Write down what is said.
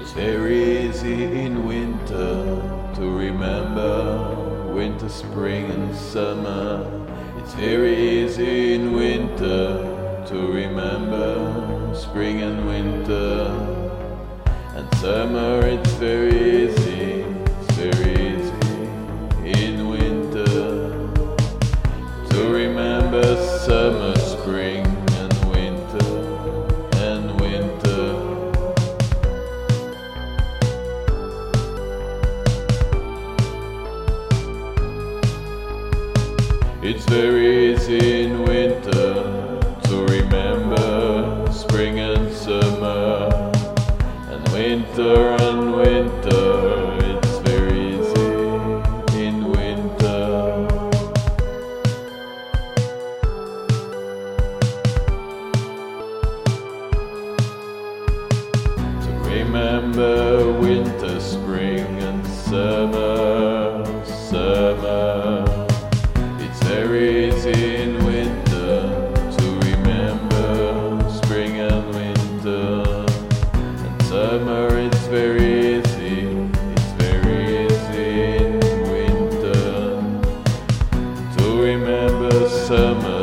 It's very easy in winter to remember winter, spring and summer. It's very easy in winter to remember spring and winter. And summer, it's very easy, it's very easy in winter to remember summer, spring and winter and winter. It's very easy in winter to remember spring and summer, and winter and winter. It's very easy in winter. To remember winter, spring and summer, summer. It's very easy in winter to remember spring and winter. And summer, it's very easy, it's very easy in winter to remember summer.